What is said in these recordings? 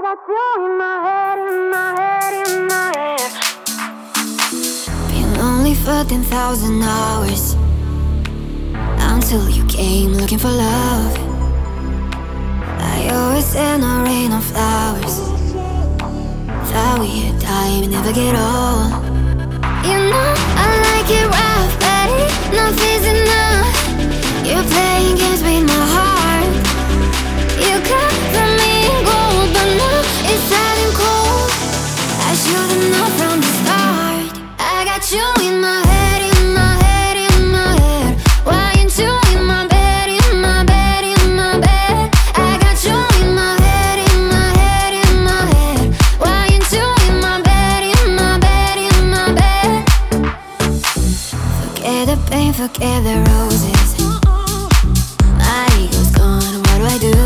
got you in my head, in my head, in my head. Been lonely for 10,000 hours until you came looking for love. I always in a rain of flowers. Thought we had time, never get old. You know I like it rough, baby. Nothing's enough. You're playing games with my heart. You cover me in gold, but now it's sad and cold. I should've known from the start. I got you in my head, in my head, in my head. Why ain't you in my bed, in my bed, in my bed? I got you in my head, in my head, in my head. Why ain't you in my bed, in my bed, in my bed? Forget the pain, forget the roses. My ego's gone, what do I do?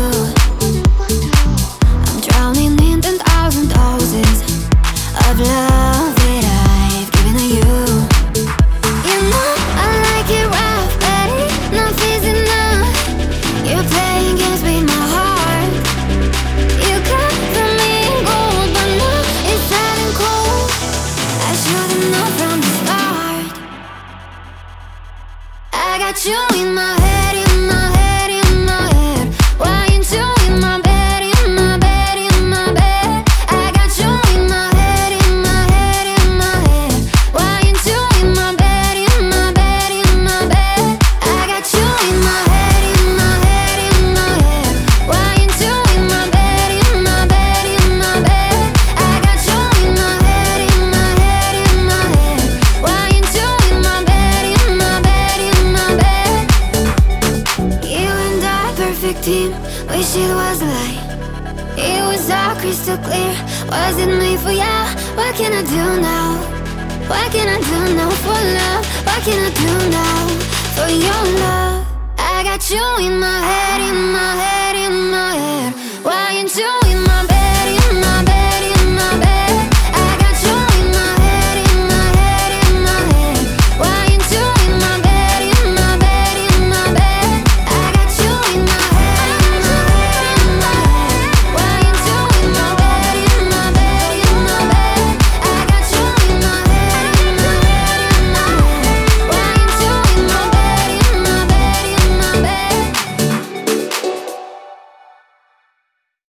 I'm drowning in 10,000 doses of love that I've given to you. You know I like it rough, baby. Nothing's enough. You're playing games with my heart. You cover me in gold, but now it's sad and cold. I should've known from the start. I got you in my head, in my head, in my head. Why ain't you in my bed, in my bed, in my bed? I got you in my head, in my head, in my head. Why ain't you in my bed, in my bed, in my bed? I got you in my head, in my head, in my head. Why ain't you in my bed, in my bed, in my bed? I got you in my head, in my head, in my head. Why ain't you in my bed, in my bed, in my bed? You and I, perfect team. Wish it was a lie. It was all crystal clear. Was it made for ya? What can I do now? What can I do now for love? What can I do now for your love? I got you in my head, in my head, in my head. Why ain't you